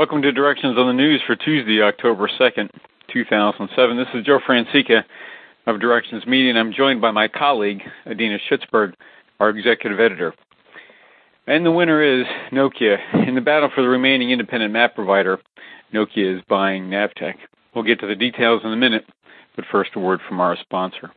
Welcome to Directions on the News for Tuesday, October 2nd, 2007. This is Joe Francica of Directions Media, and I'm joined by my colleague, Adina Schutzberg, our executive editor. And the winner is Nokia. In the battle for the remaining independent map provider, Nokia is buying Navteq. We'll get to the details in a minute, but first a word from our sponsor.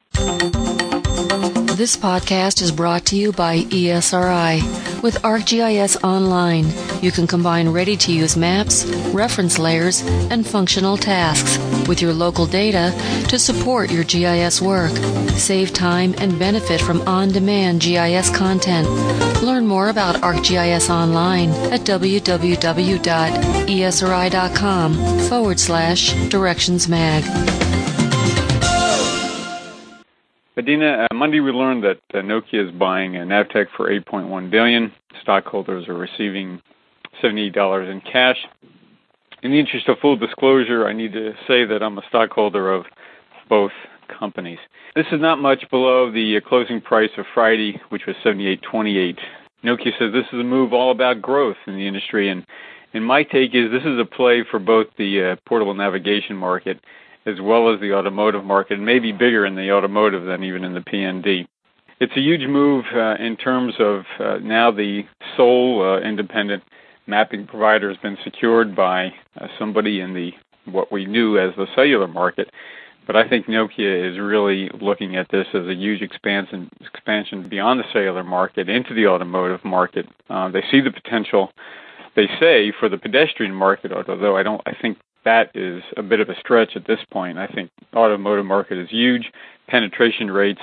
This podcast is brought to you by ESRI. With ArcGIS Online, you can combine ready-to-use maps, reference layers, and functional tasks with your local data to support your GIS work. Save time and benefit from on-demand GIS content. Learn more about ArcGIS Online at www.esri.com/directionsmag. Adina, Monday we learned that Nokia is buying Navteq for $8.1 billion. Stockholders are receiving $78 in cash. In the interest of full disclosure, I need to say that I'm a stockholder of both companies. This is not much below the closing price of Friday, which was $78.28. Nokia says this is a move all about growth in the industry, and my take is this is a play for both the portable navigation market as well as the automotive market, and maybe bigger in the automotive than even in the PND. It's a huge move in terms of now the sole independent mapping provider has been secured by somebody in the what we knew as the cellular market. But I think Nokia is really looking at this as a huge expansion beyond the cellular market into the automotive market. They see the potential, they say, for the pedestrian market, although I think that is a bit of a stretch at this point. I think the automotive market is huge. Penetration rates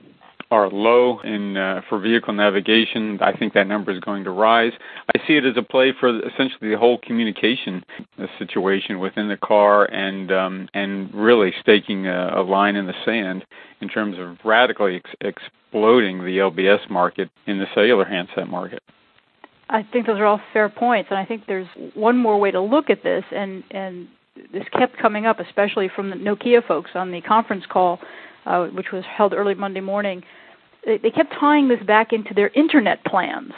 are low for vehicle navigation. I think that number is going to rise. I see it as a play for essentially the whole communication situation within the car and really staking a line in the sand in terms of radically exploding the LBS market in the cellular handset market. I think those are all fair points, and I think there's one more way to look at this, and this kept coming up, especially from the Nokia folks on the conference call, which was held early Monday morning. They kept tying this back into their Internet plans.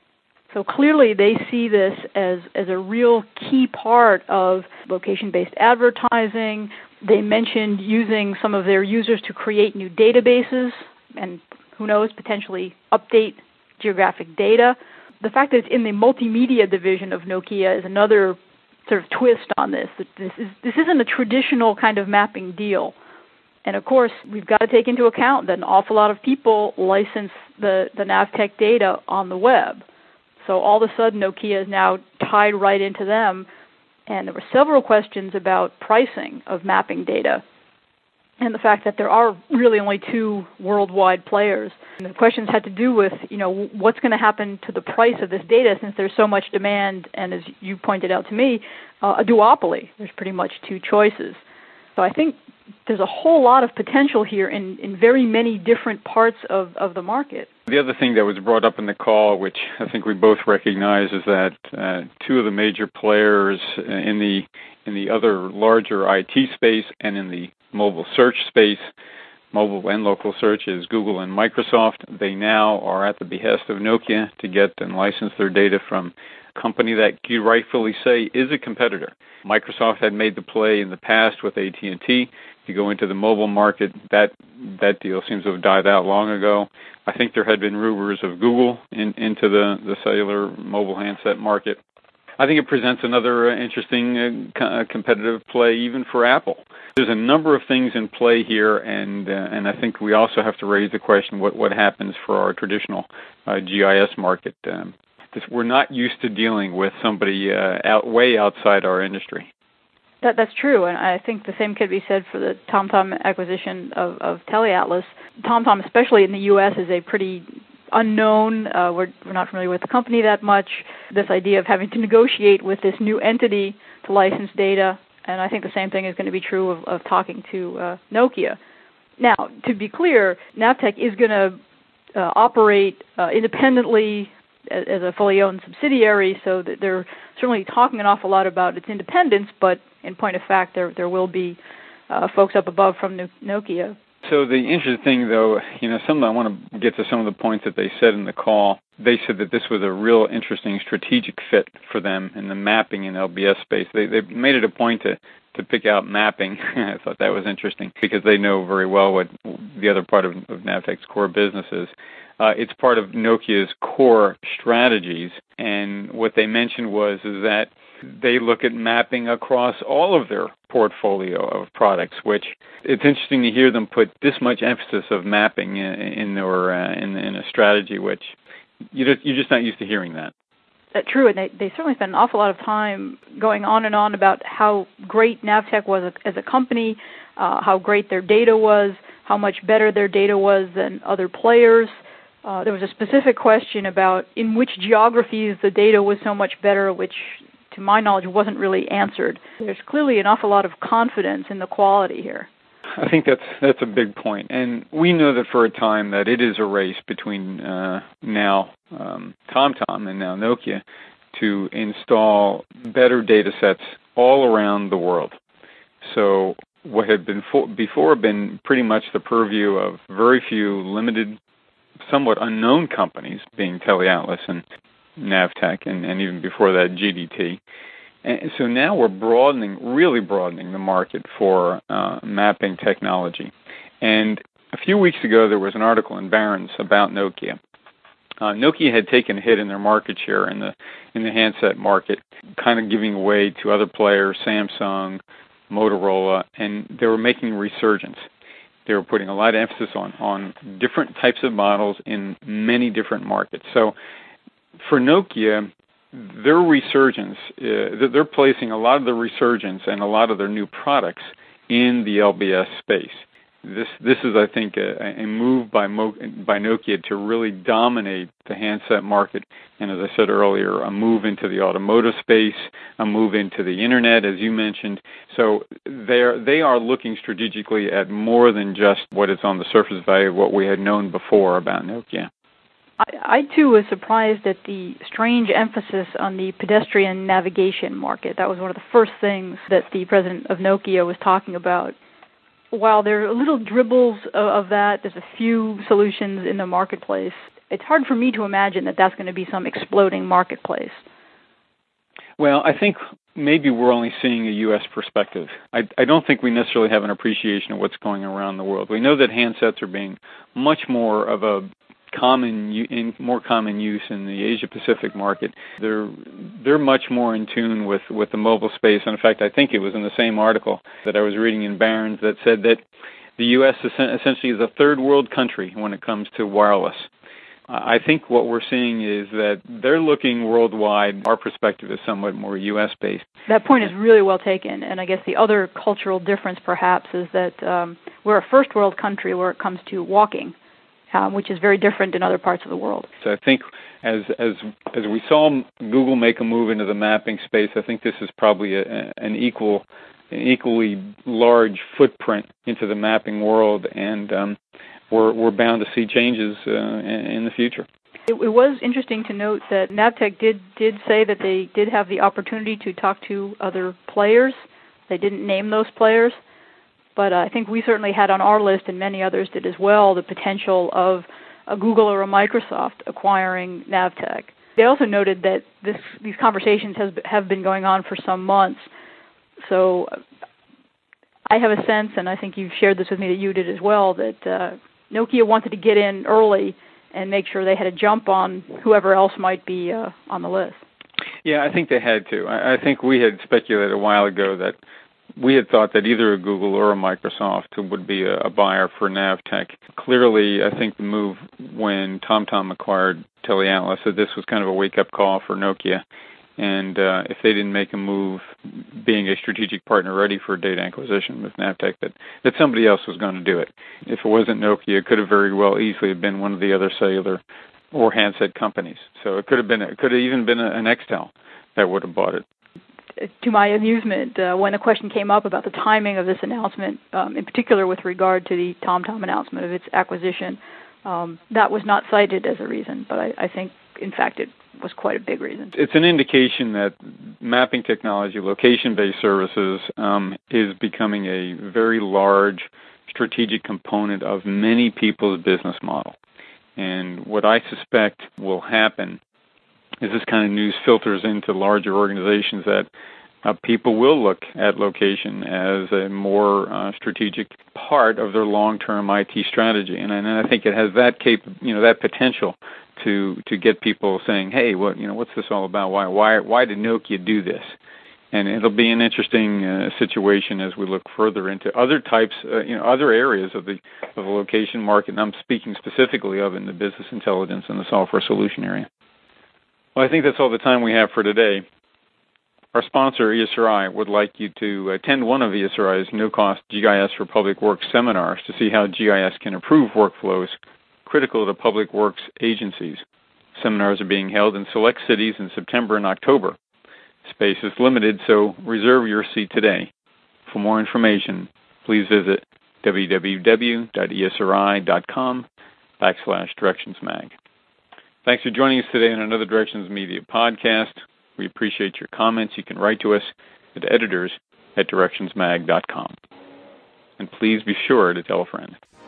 So clearly they see this as a real key part of location-based advertising. They mentioned using some of their users to create new databases and, who knows, potentially update geographic data. The fact that it's in the multimedia division of Nokia is another sort of twist on this. This isn't a traditional kind of mapping deal. And of course, we've got to take into account that an awful lot of people license the Navteq data on the web. So all of a sudden, Nokia is now tied right into them. And there were several questions about pricing of mapping data and the fact that there are really only two worldwide players. And the questions had to do with, what's going to happen to the price of this data since there's so much demand, and as you pointed out to me, a duopoly. There's pretty much two choices. So I think there's a whole lot of potential here in very many different parts of the market. The other thing that was brought up in the call, which I think we both recognize, is that two of the major players in the other larger IT space and in the mobile search space, mobile and local search, is Google and Microsoft. They now are at the behest of Nokia to get and license their data from a company that you rightfully say is a competitor. Microsoft had made the play in the past with AT&T to go into the mobile market. That deal seems to have died out long ago. I think there had been rumors of Google into the cellular mobile handset market. I think it presents another interesting competitive play even for Apple. There's a number of things in play here, and I think we also have to raise the question what happens for our traditional GIS market. We're not used to dealing with somebody way outside our industry. That's true, and I think the same could be said for the TomTom acquisition of TeleAtlas. TomTom, especially in the U.S., is a pretty unknown. We're not familiar with the company that much. This idea of having to negotiate with this new entity to license data, and I think the same thing is going to be true of talking to Nokia. Now, to be clear, Navteq is going to operate independently as a fully owned subsidiary, so that they're certainly talking an awful lot about its independence, but in point of fact, there will be folks up above from Nokia So the interesting thing, though, I want to get to some of the points that they said in the call. They said that this was a real interesting strategic fit for them in the mapping and LBS space. They made it a point to pick out mapping. I thought that was interesting because they know very well what the other part of Navteq's core business is. It's part of Nokia's core strategies, and what they mentioned is that they look at mapping across all of their portfolio of products, which it's interesting to hear them put this much emphasis of mapping in a strategy, which you're just not used to hearing that. True, and they certainly spent an awful lot of time going on and on about how great Navteq was as a company, how great their data was, how much better their data was than other players. There was a specific question about in which geographies the data was so much better, which, to my knowledge, wasn't really answered. There's clearly an awful lot of confidence in the quality here. I think that's a big point, and we know that for a time that it is a race between now TomTom and now Nokia to install better data sets all around the world. So what had been before been pretty much the purview of very few limited, somewhat unknown companies, being TeleAtlas and Navteq, and even before that, GDT. And so now we're really broadening the market for mapping technology. And a few weeks ago, there was an article in Barron's about Nokia. Nokia had taken a hit in their market share in the handset market, kind of giving away to other players, Samsung, Motorola, and they were making a resurgence. They were putting a lot of emphasis on different types of models in many different markets. So for Nokia, their resurgence, they're placing a lot of the resurgence and a lot of their new products in the LBS space. This is, I think, a move by Nokia to really dominate the handset market, and as I said earlier, a move into the automotive space, a move into the internet, as you mentioned. So they are looking strategically at more than just what is on the surface value of what we had known before about Nokia. I too was surprised at the strange emphasis on the pedestrian navigation market. That was one of the first things that the president of Nokia was talking about. While there are little dribbles of that, there's a few solutions in the marketplace. It's hard for me to imagine that that's going to be some exploding marketplace. Well, I think maybe we're only seeing a U.S. perspective. I don't think we necessarily have an appreciation of what's going around the world. We know that handsets are being much more of a more common use in the Asia-Pacific market. They're much more in tune with the mobile space. And in fact, I think it was in the same article that I was reading in Barron's that said that the U.S. essentially is a third world country when it comes to wireless. I think what we're seeing is that they're looking worldwide. Our perspective is somewhat more U.S.-based. That point is really well taken. And I guess the other cultural difference perhaps is that we're a first world country where it comes to walking. Which is very different in other parts of the world. So I think as we saw Google make a move into the mapping space, I think this is probably an equally large footprint into the mapping world, and we're bound to see changes in the future. It was interesting to note that Navteq did say that they did have the opportunity to talk to other players. They didn't name those players. But I think we certainly had on our list, and many others did as well, the potential of a Google or a Microsoft acquiring Navteq. They also noted that these conversations have been going on for some months. So I have a sense, and I think you've shared this with me that you did as well, that Nokia wanted to get in early and make sure they had a jump on whoever else might be on the list. Yeah, I think they had to. I think we had speculated a while ago that we had thought that either a Google or a Microsoft would be a buyer for Navteq. Clearly, I think the move when TomTom acquired TeleAtlas, that this was kind of a wake-up call for Nokia. And if they didn't make a move, being a strategic partner ready for data acquisition with Navteq, that somebody else was going to do it. If it wasn't Nokia, it could have very well easily been one of the other cellular or handset companies. So it could have even been an Nextel that would have bought it. To my amusement, when the question came up about the timing of this announcement, in particular with regard to the TomTom announcement of its acquisition, that was not cited as a reason, but I think, in fact, it was quite a big reason. It's an indication that mapping technology, location-based services, is becoming a very large strategic component of many people's business model. And what I suspect will happen is this kind of news filters into larger organizations that people will look at location as a more strategic part of their long-term IT strategy, and I think it has that that potential to get people saying, "Hey, what's this all about? Why did Nokia do this?" And it'll be an interesting situation as we look further into other types, other areas of the location market. And I'm speaking specifically of in the business intelligence and the software solution area. Well, I think that's all the time we have for today. Our sponsor, ESRI, would like you to attend one of ESRI's no-cost GIS for Public Works seminars to see how GIS can improve workflows critical to public works agencies. Seminars are being held in select cities in September and October. Space is limited, so reserve your seat today. For more information, please visit www.esri.com/DirectionsMag. Thanks for joining us today on another Directions Media podcast. We appreciate your comments. You can write to us at editors@directionsmag.com. And please be sure to tell a friend.